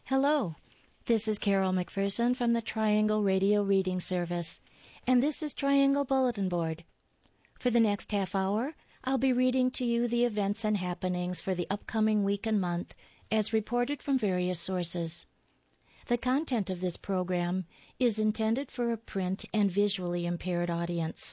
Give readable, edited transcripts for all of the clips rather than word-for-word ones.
Hello, this is Carol McPherson from the Triangle Radio Reading Service, and this is Triangle Bulletin Board. For the next half hour, I'll be reading to you the events and happenings for the upcoming week and month as reported from various sources. The content of this program is intended for a print and visually impaired audience.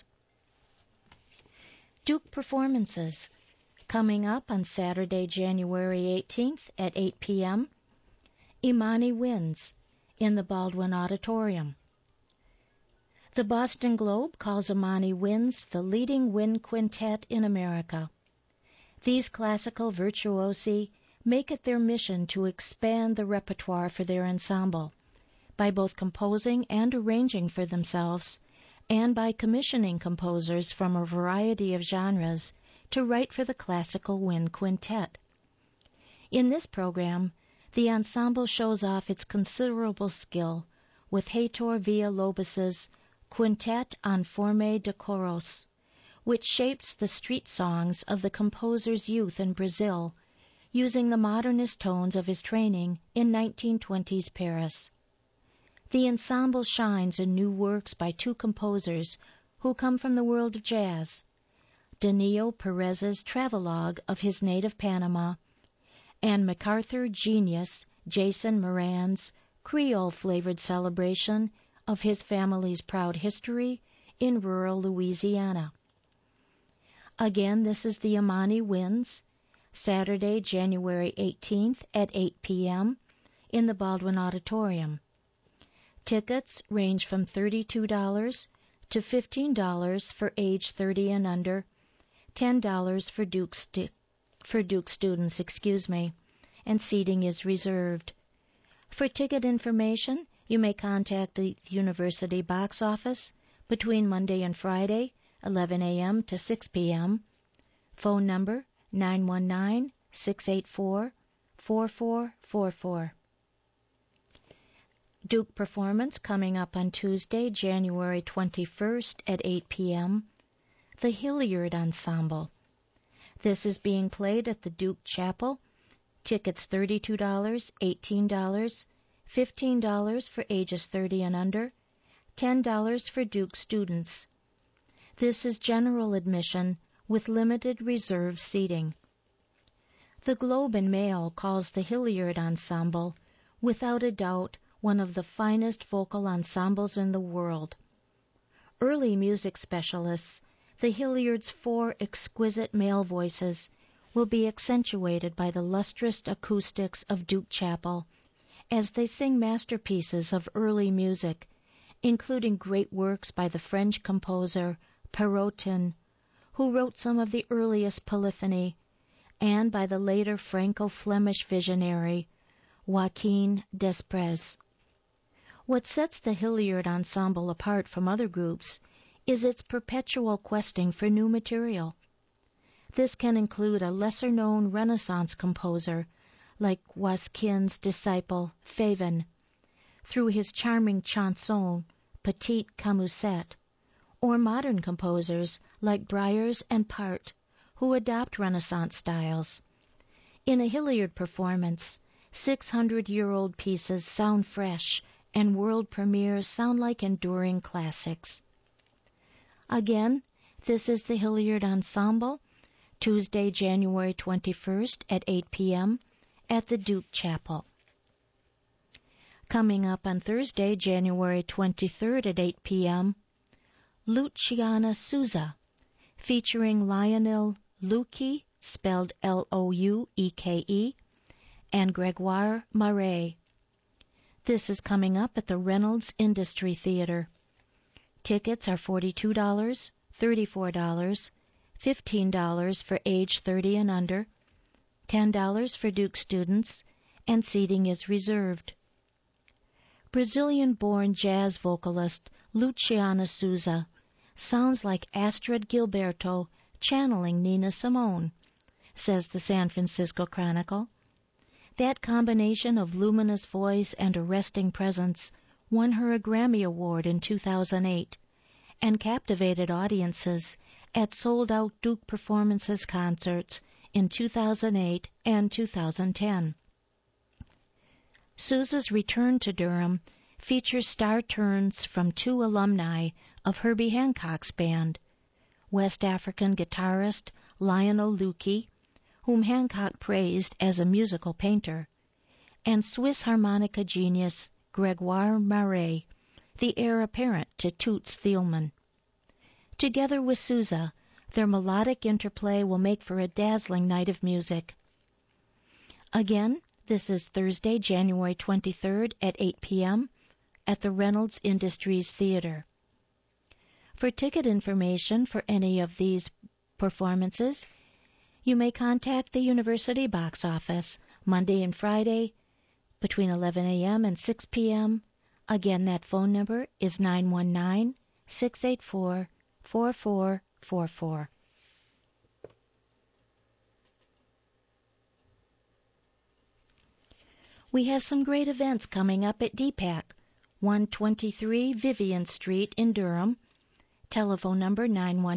Duke Performances, coming up on Saturday, January 18th at 8 p.m., Imani Winds in the Baldwin Auditorium. The Boston Globe calls Imani Winds the leading wind quintet in America. These classical virtuosi make it their mission to expand the repertoire for their ensemble by both composing and arranging for themselves and by commissioning composers from a variety of genres to write for the classical wind quintet. In this program, the ensemble shows off its considerable skill with Heitor Villa-Lobos's Quintet en Forma de Choros, which shapes the street songs of the composer's youth in Brazil, using the modernist tones of his training in 1920s Paris. The ensemble shines in new works by two composers who come from the world of jazz, Danilo Perez's travelogue of his native Panama, and MacArthur genius Jason Moran's Creole-flavored celebration of his family's proud history in rural Louisiana. Again, this is the Imani Winds, Saturday, January 18th at 8 p.m. in the Baldwin Auditorium. Tickets range from $32 to $15 for age 30 and under, $10 for Duke students, and seating is reserved. For ticket information, you may contact the University box office between Monday and Friday, 11 a.m. to 6 p.m. Phone number 919-684-4444. Duke performance coming up on Tuesday, January 21st at 8 p.m. The Hilliard Ensemble. This is being played at the Duke Chapel. Tickets $32, $18, $15 for ages 30 and under, $10 for Duke students. This is general admission with limited reserve seating. The Globe and Mail calls the Hilliard Ensemble, without a doubt, one of the finest vocal ensembles in the world. Early music specialists, the Hilliard's four exquisite male voices will be accentuated by the lustrous acoustics of Duke Chapel as they sing masterpieces of early music, including great works by the French composer Perrotin, who wrote some of the earliest polyphony, and by the later Franco-Flemish visionary Joaquin Desprez. What sets the Hilliard Ensemble apart from other groups is its perpetual questing for new material. This can include a lesser-known Renaissance composer like Waskin's disciple Favin, through his charming chanson Petite Camusette, or modern composers like Bryars and Part, who adopt Renaissance styles. In a Hilliard performance, 600-year-old pieces sound fresh and world premieres sound like enduring classics. Again, this is the Hilliard Ensemble, Tuesday, January 21st at 8 p.m. at the Duke Chapel. Coming up on Thursday, January 23rd at 8 p.m., Luciana Souza, featuring Lionel Loueke, spelled L-O-U-E-K-E, and Gregoire Marais. This is coming up at the Reynolds Industry Theater. Tickets are $42, $34, $15 for age 30 and under, $10 for Duke students, and seating is reserved. Brazilian-born jazz vocalist Luciana Souza sounds like Astrid Gilberto channeling Nina Simone, says the San Francisco Chronicle. That combination of luminous voice and arresting presence won her a Grammy Award in 2008 and captivated audiences at sold-out Duke Performances concerts in 2008 and 2010. Sousa's return to Durham features star turns from two alumni of Herbie Hancock's band, West African guitarist Lionel Lukey, whom Hancock praised as a musical painter, and Swiss harmonica genius Gregoire Maret, the heir apparent to Toots Thielmann. Together with Sousa, their melodic interplay will make for a dazzling night of music. Again, this is Thursday, January 23rd at 8 p.m. at the Reynolds Industries Theater. For ticket information for any of these performances, you may contact the University box office Monday and Friday between 11 a.m. and 6 p.m. Again, that phone number is 919-684-4444. We have some great events coming up at DPAC, 123 Vivian Street in Durham. Telephone number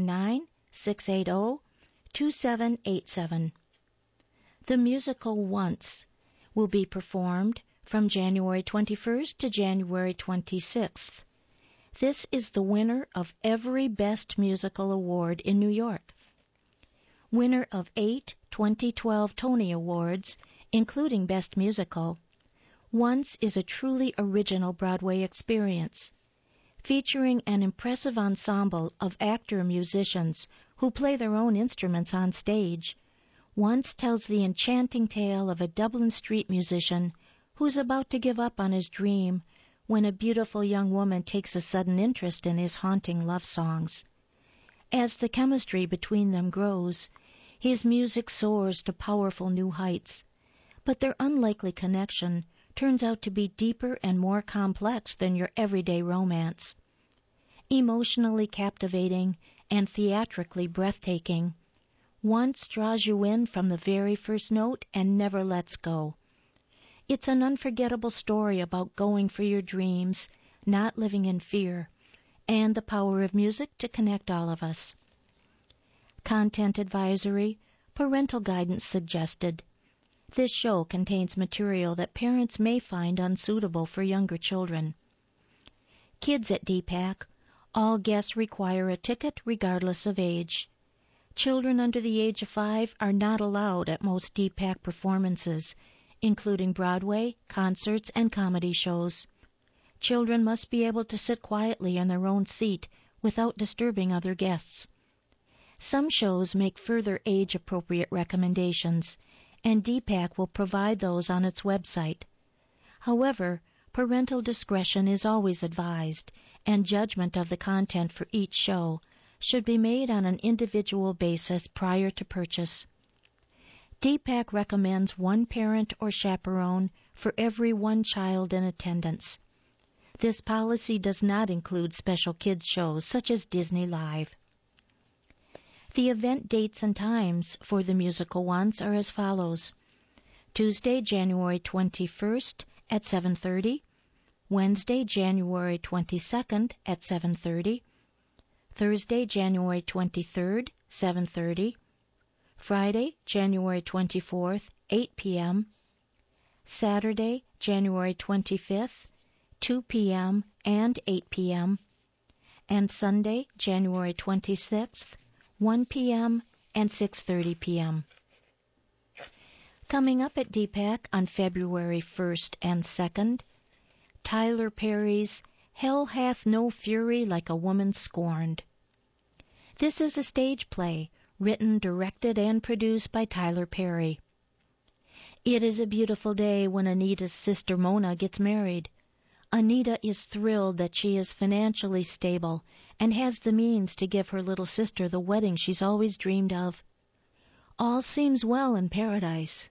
919-680-2787. The musical Once will be performed from January 21st to January 26th. This is the winner of every Best Musical Award in New York. Winner of 8 2012 Tony Awards, including Best Musical, Once is a truly original Broadway experience, featuring an impressive ensemble of actor-musicians who play their own instruments on stage. Once tells the enchanting tale of a Dublin street musician who's about to give up on his dream when a beautiful young woman takes a sudden interest in his haunting love songs. As the chemistry between them grows, his music soars to powerful new heights, but their unlikely connection turns out to be deeper and more complex than your everyday romance. Emotionally captivating and theatrically breathtaking, Once draws you in from the very first note and never lets go. It's an unforgettable story about going for your dreams, not living in fear, and the power of music to connect all of us. Content advisory, parental guidance suggested. This show contains material that parents may find unsuitable for younger children. Kids at DPAC, all guests require a ticket regardless of age. Children under the age of 5 are not allowed at most DPAC performances, including Broadway, concerts, and comedy shows. Children must be able to sit quietly in their own seat without disturbing other guests. Some shows make further age-appropriate recommendations, and DPAC will provide those on its website. However, parental discretion is always advised, and judgment of the content for each show should be made on an individual basis prior to purchase. DPAC recommends one parent or chaperone for every one child in attendance. This policy does not include special kids shows such as Disney Live. The event dates and times for the musical Once are as follows. Tuesday, January 21st at 7:30, Wednesday, January 22nd at 7:30, Thursday, January 23rd, 7:30, Friday, January 24th, 8 p.m., Saturday, January 25th, 2 p.m. and 8 p.m., and Sunday, January 26th, 1 p.m. and 6:30 p.m. Coming up at DPAC on February 1st and 2nd, Tyler Perry's Hell Hath No Fury Like a Woman Scorned. This is a stage play written, directed, and produced by Tyler Perry. It is a beautiful day when Anita's sister Mona gets married. Anita is thrilled that she is financially stable and has the means to give her little sister the wedding she's always dreamed of. All seems well in paradise.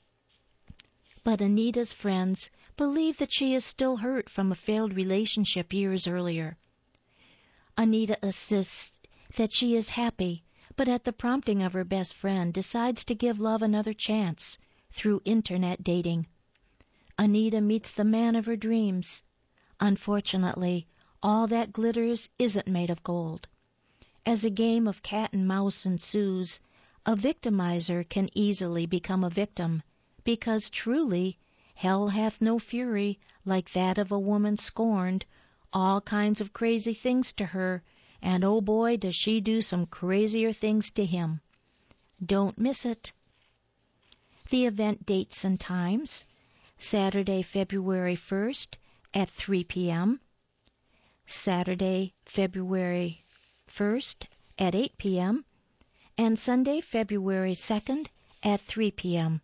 But Anita's friends believe that she is still hurt from a failed relationship years earlier. Anita insists that she is happy, but at the prompting of her best friend decides to give love another chance through internet dating. Anita meets the man of her dreams. Unfortunately, all that glitters isn't made of gold. As a game of cat and mouse ensues, a victimizer can easily become a victim, because truly, Hell hath no fury like that of a woman scorned, all kinds of crazy things to her, and oh boy, does she do some crazier things to him. Don't miss it. The event dates and times: Saturday, February 1st at 3 p.m., Saturday, February 1st at 8 p.m., and Sunday, February 2nd at 3 p.m.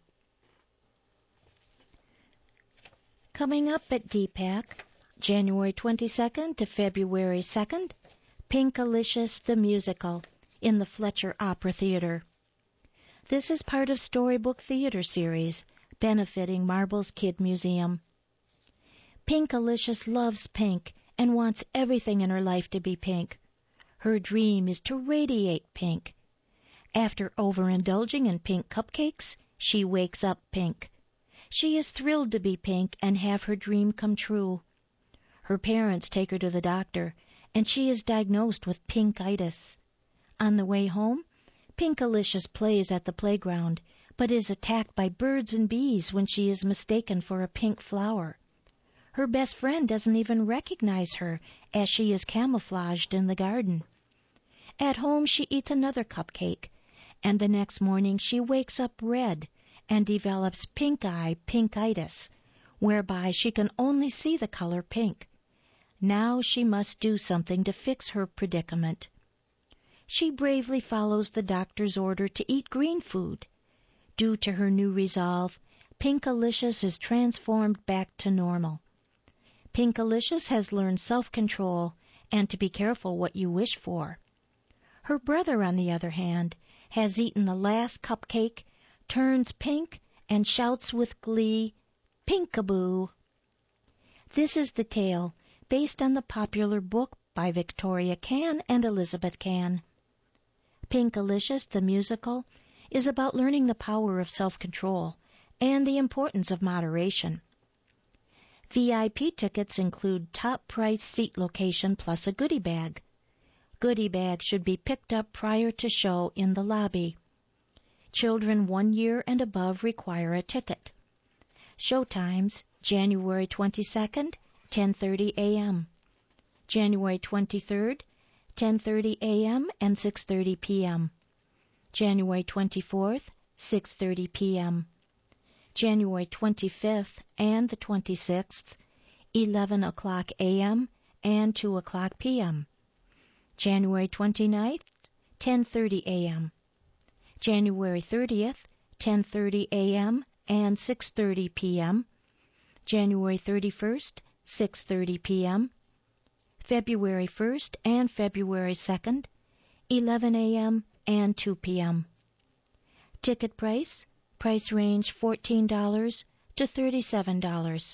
Coming up at DPAC, January 22nd to February 2nd, Pinkalicious the Musical in the Fletcher Opera Theater. This is part of Storybook Theater Series, benefiting Marble's Kid Museum. Pinkalicious loves pink and wants everything in her life to be pink. Her dream is to radiate pink. After overindulging in pink cupcakes, she wakes up pink. She is thrilled to be pink and have her dream come true. Her parents take her to the doctor, and she is diagnosed with pinkitis. On the way home, Pinkalicious plays at the playground, but is attacked by birds and bees when she is mistaken for a pink flower. Her best friend doesn't even recognize her, as she is camouflaged in the garden. At home she eats another cupcake, and the next morning she wakes up red and develops pink-eye pinkitis, whereby she can only see the color pink. Now she must do something to fix her predicament. She bravely follows the doctor's order to eat green food. Due to her new resolve, Pinkalicious is transformed back to normal. Pinkalicious has learned self-control and to be careful what you wish for. Her brother, on the other hand, has eaten the last cupcake, turns pink, and shouts with glee, "Pinkaboo!" This is the tale, based on the popular book by Victoria Can and Elizabeth Can. Pinkalicious the Musical is about learning the power of self-control and the importance of moderation. VIP tickets include top price seat location plus a goodie bag. Goodie bag should be picked up prior to show in the lobby. Children 1 year and above require a ticket. Show times: January 22nd, 10:30 a.m. January 23rd, 10:30 a.m. and 6:30 p.m. January 24th, 6:30 p.m. January 25th and the 26th, 11 o'clock a.m. and 2 o'clock p.m. January 29th, 10:30 a.m. January 30th, 10:30 a.m. and 6:30 p.m. January 31st, 6:30 p.m. February 1st and February 2nd, 11 a.m. and 2 p.m. Ticket price range $14 to $37.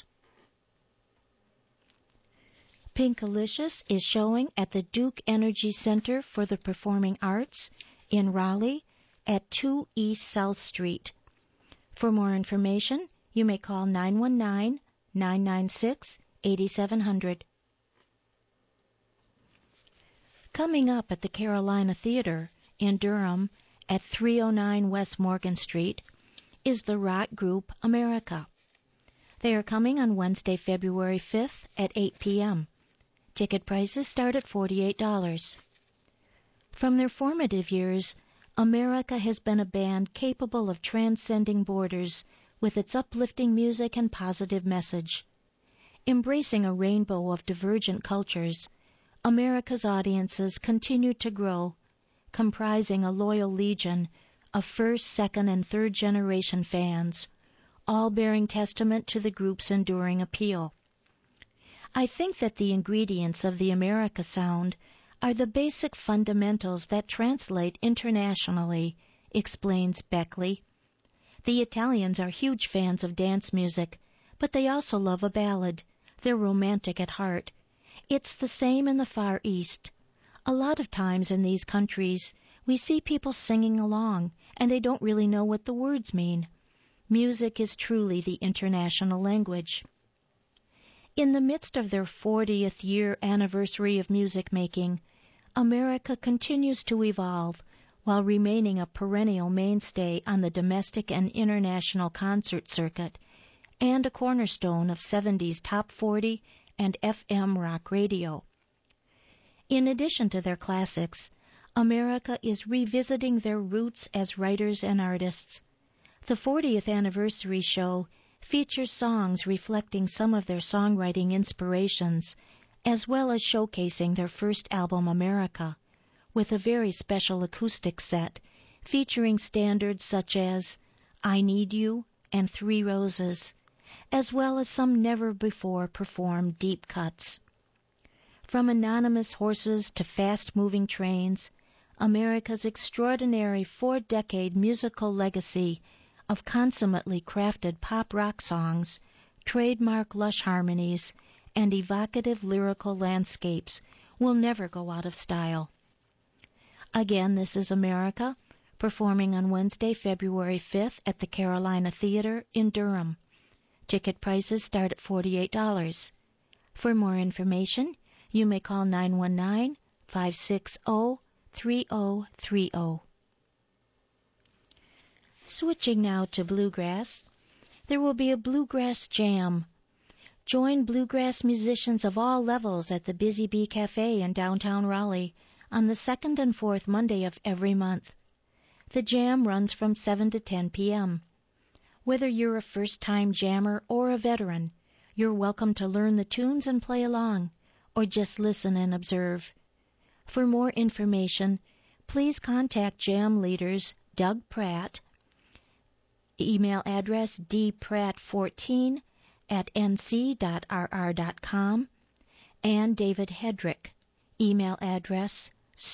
Pinkalicious is showing at the Duke Energy Center for the Performing Arts in Raleigh at 2 East South Street. For more information, you may call 919-996-8700. Coming up at the Carolina Theater in Durham at 309 West Morgan Street is the rock group America. They are coming on Wednesday, February 5th at 8 p.m. Ticket prices start at $48. From their formative years, America has been a band capable of transcending borders with its uplifting music and positive message. Embracing a rainbow of divergent cultures, America's audiences continue to grow, comprising a loyal legion of first, second, and third generation fans, all bearing testament to the group's enduring appeal. I think that the ingredients of the America sound are the basic fundamentals that translate internationally, explains Beckley. The Italians are huge fans of dance music, but they also love a ballad. They're romantic at heart. It's the same in the Far East. A lot of times in these countries, we see people singing along, and they don't really know what the words mean. Music is truly the international language. In the midst of their 40th year anniversary of music making, America continues to evolve while remaining a perennial mainstay on the domestic and international concert circuit, and a cornerstone of 70s Top 40 and FM rock radio. In addition to their classics, America is revisiting their roots as writers and artists. The 40th anniversary show features songs reflecting some of their songwriting inspirations, as well as showcasing their first album, America, with a very special acoustic set featuring standards such as I Need You and Three Roses, as well as some never-before-performed deep cuts. From anonymous horses to fast-moving trains, America's extraordinary four-decade musical legacy of consummately crafted pop-rock songs, trademark lush harmonies, and evocative lyrical landscapes will never go out of style. Again, this is America, performing on Wednesday, February 5th at the Carolina Theater in Durham. Ticket prices start at $48. For more information, you may call 919-560-3030. Switching now to bluegrass, there will be a bluegrass jam. Join bluegrass musicians of all levels at the Busy Bee Cafe in downtown Raleigh on the second and fourth Monday of every month. The jam runs from 7 to 10 p.m. Whether you're a first-time jammer or a veteran, you're welcome to learn the tunes and play along, or just listen and observe. For more information, please contact jam leaders Doug Pratt, email address dpratt14@nc.rr.com, and David Hedrick, email address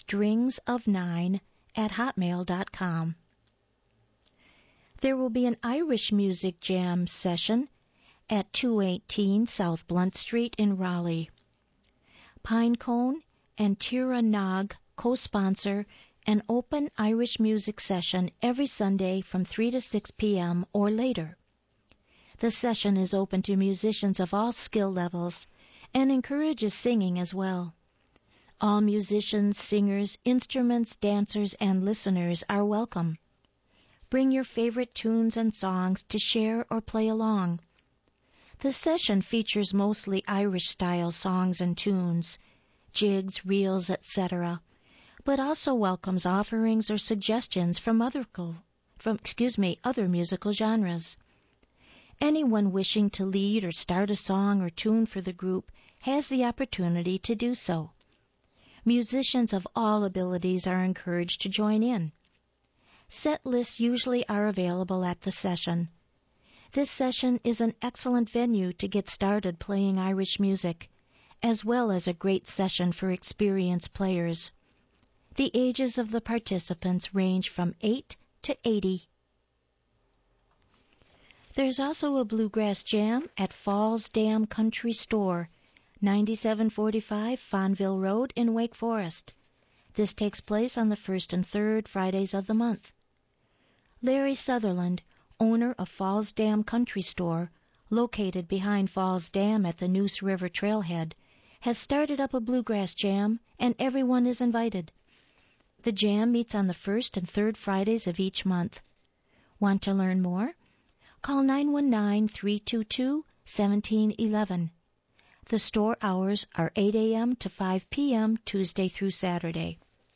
stringsofnine@hotmail.com. There will be an Irish music jam session at 218 South Blunt Street in Raleigh. Pinecone and Tira Nog co-sponsor an open Irish music session every Sunday from 3 to 6 p.m. or later. The session is open to musicians of all skill levels and encourages singing as well. All musicians, singers, instruments, dancers, and listeners are welcome. Bring your favorite tunes and songs to share or play along. The session features mostly Irish-style songs and tunes, jigs, reels, etc., but also welcomes offerings or suggestions from other musical genres. Anyone wishing to lead or start a song or tune for the group has the opportunity to do so. Musicians of all abilities are encouraged to join in. Set lists usually are available at the session. This session is an excellent venue to get started playing Irish music, as well as a great session for experienced players. The ages of the participants range from 8 to 80. There's also a bluegrass jam at Falls Dam Country Store, 9745 Fonville Road in Wake Forest. This takes place on the first and third Fridays of the month. Larry Sutherland, owner of Falls Dam Country Store, located behind Falls Dam at the Neuse River Trailhead, has started up a bluegrass jam, and everyone is invited. The jam meets on the first and third Fridays of each month. Want to learn more? Call 919-322-1711. The store hours are 8 a.m. to 5 p.m. Tuesday through Saturday.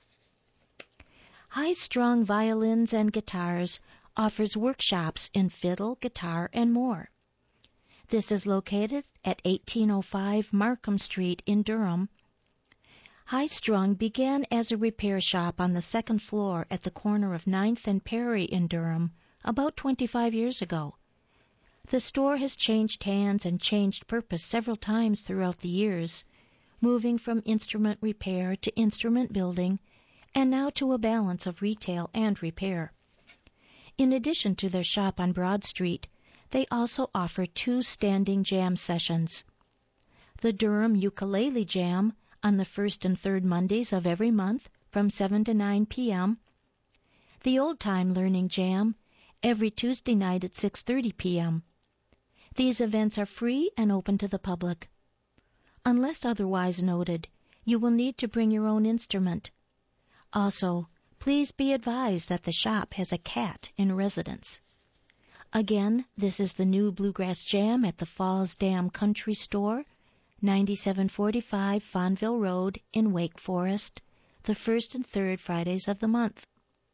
High Strung Violins and Guitars offers workshops in fiddle, guitar, and more. This is located at 1805 Markham Street in Durham. High Strung began as a repair shop on the second floor at the corner of 9th and Perry in Durham about 25 years ago. The store has changed hands and changed purpose several times throughout the years, moving from instrument repair to instrument building, and now to a balance of retail and repair. In addition to their shop on Broad Street, they also offer 2 standing jam sessions. The Durham Ukulele Jam on the first and third Mondays of every month from 7 to 9 p.m. The Old Time Learning Jam every Tuesday night at 6:30 p.m. These events are free and open to the public. Unless otherwise noted, you will need to bring your own instrument. Also, please be advised that the shop has a cat in residence. Again, this is the new Bluegrass Jam at the Falls Dam Country Store, 9745 Fonville Road in Wake Forest, the first and third Fridays of the month.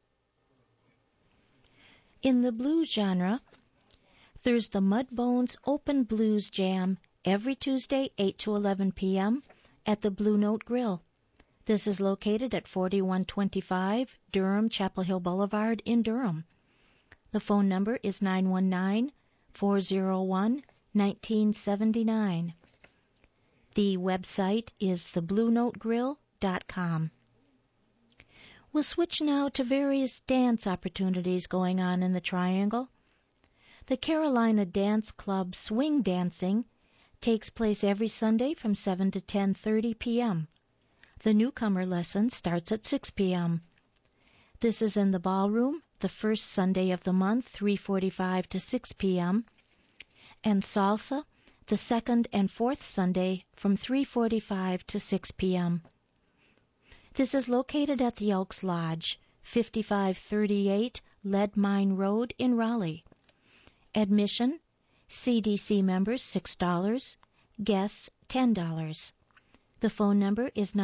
In the blues genre, there's the Mudbones Open Blues Jam every Tuesday, 8 to 11 p.m. at the Blue Note Grill. This is located at 4125 Durham Chapel Hill Boulevard in Durham. The phone number is 919-401-1979. The website is thebluenotegrill.com. We'll switch now to various dance opportunities going on in the Triangle. The Carolina Dance Club Swing Dancing takes place every Sunday from 7 to 10:30 p.m. The newcomer lesson starts at 6 p.m. This is in the ballroom, the first Sunday of the month, 3:45 to 6 p.m., and salsa, the second and fourth Sunday from 3:45 to 6 p.m. This is located at the Elks Lodge, 5538 Lead Mine Road in Raleigh. Admission, CDC members $6, guests $10. The phone number is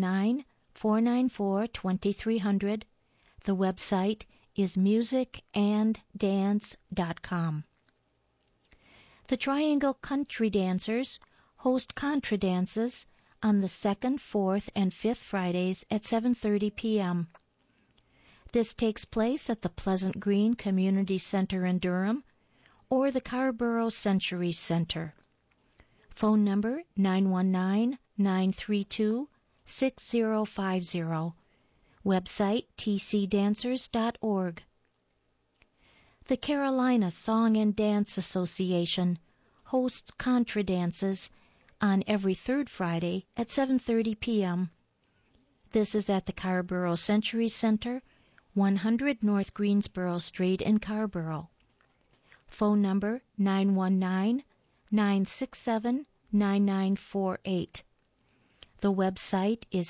919-494-2300. The website is musicanddance.com. The Triangle Country Dancers host contra dances on the second, fourth, and fifth Fridays at 7:30 p.m. This takes place at the Pleasant Green Community Center in Durham or the Carborough Century Center. Phone number 919-932-6050. Website tcdancers.org. The Carolina Song and Dance Association hosts contra dances on every third Friday at 7:30 p.m. This is at the Carborough Century Center, 100 North Greensboro Street in Carborough. Phone number 919-967-9948. The website is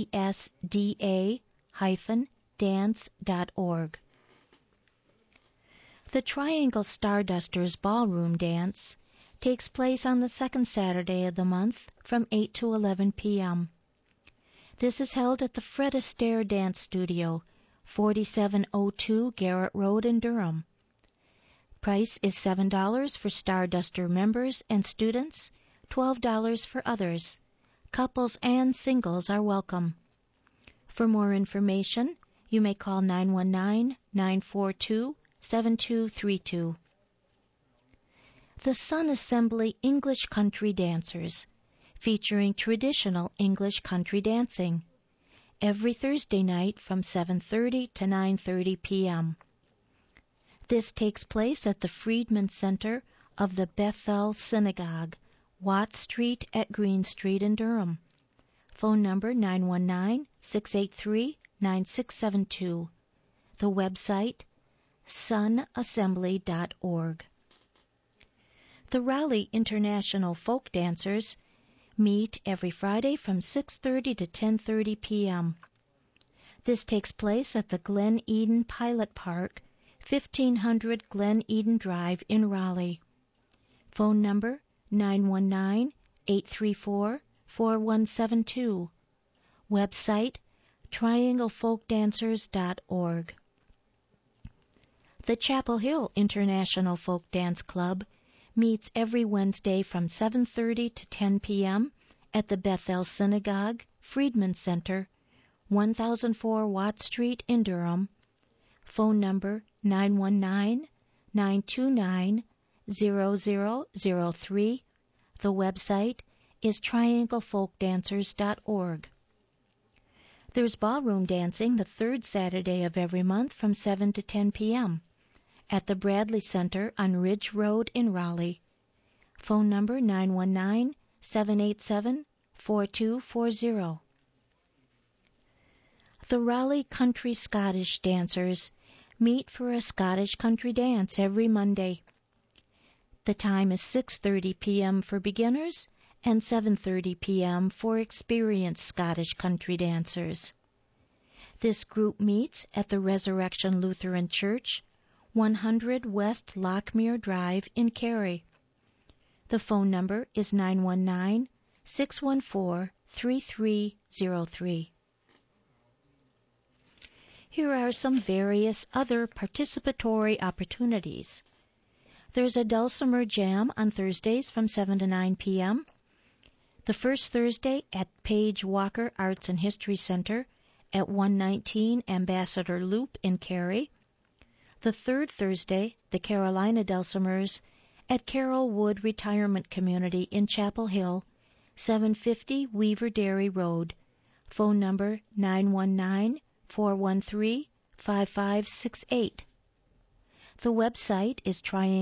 csda-dance.org. The Triangle Stardusters Ballroom Dance takes place on the second Saturday of the month from 8 to 11 p.m. This is held at the Fred Astaire Dance Studio, 4702 Garrett Road in Durham. Price is $7 for Starduster members and students, $12 for others. Couples and singles are welcome. For more information, you may call 919-942-7232. The Sun Assembly English Country Dancers, featuring traditional English country dancing, every Thursday night from 7:30 to 9:30 p.m. This takes place at the Friedman Center of the Bethel Synagogue, Watt Street at Green Street in Durham. Phone number 919-683-9672. The website sunassembly.org. The Raleigh International Folk Dancers meet every Friday from 6:30 to 10:30 p.m. This takes place at the Glen Eden Pilot Park, 1500 Glen Eden Drive in Raleigh. Phone number 919-834-4172. Website trianglefolkdancers.org. The Chapel Hill International Folk Dance Club meets every Wednesday from 7:30 to 10 p.m. at the Bethel Synagogue, Friedman Center, 1004 Watt Street in Durham. Phone number 919-929-0003. The website is trianglefolkdancers.org. There's ballroom dancing the third Saturday of every month from 7 to 10 p.m. at the Bradley Center on Ridge Road in Raleigh. Phone number 919-787-4240. The Raleigh Country Scottish Dancers meet for a Scottish country dance every Monday. The time is 6:30 p.m. for beginners and 7:30 p.m. for experienced Scottish country dancers. This group meets at the Resurrection Lutheran Church, 100 West Lockmere Drive in Cary. The phone number is 919-614-3303. Here are some various other participatory opportunities. There's a Dulcimer Jam on Thursdays from 7 to 9 p.m. The first Thursday at Page Walker Arts and History Center at 119 Ambassador Loop in Cary. The third Thursday, the Carolina Dulcimers at Carroll Wood Retirement Community in Chapel Hill, 750 Weaver Dairy Road. Phone number 919-413-5568. The website is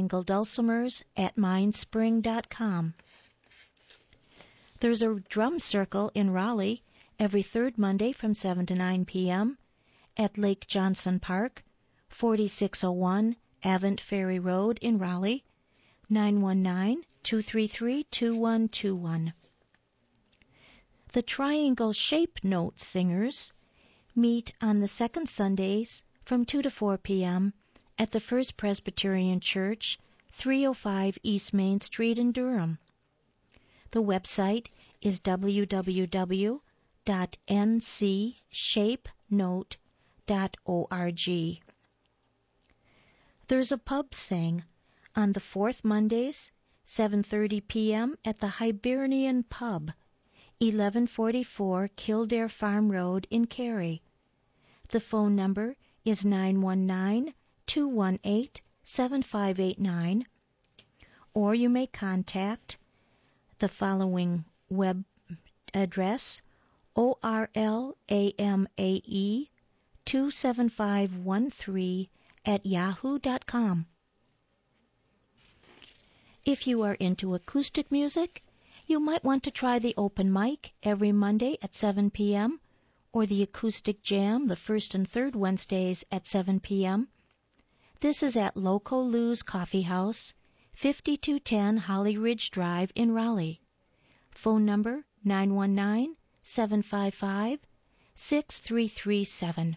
triangledulcimers@mindspring.com. There's a drum circle in Raleigh every third Monday from 7 to 9 p.m. at Lake Johnson Park, 4601 Avant Ferry Road in Raleigh, 919-233-2121. The Triangle Shape Note Singers meet on the second Sundays from 2 to 4 p.m. at the First Presbyterian Church, 305 East Main Street in Durham. The website is www.ncsHapeNote.org. There's a pub sing on the fourth Mondays, 7:30 p.m. at the Hibernian Pub, 1144 Kildare Farm Road in Cary. The phone number is 919-218-7589, or you may contact the following web address, orlamae27513@yahoo.com. If you are into acoustic music, you might want to try the open mic every Monday at 7 p.m. or the acoustic jam the first and third Wednesdays at 7 p.m. This is at Loco Lou's Coffee House, 5210 Holly Ridge Drive in Raleigh. Phone number 919-755-6337.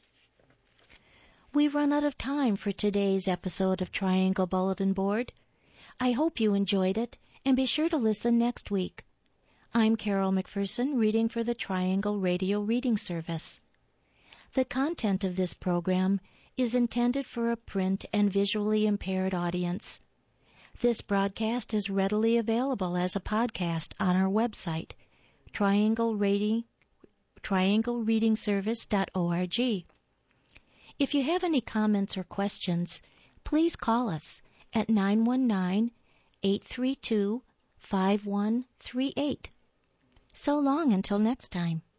We've run out of time for today's episode of Triangle Bulletin Board. I hope you enjoyed it, and be sure to listen next week. I'm Carol McPherson, reading for the Triangle Radio Reading Service. The content of this program is intended for a print and visually impaired audience. This broadcast is readily available as a podcast on our website, trianglereadingservice.org. If you have any comments or questions, please call us at 919-832-5138. So long until next time.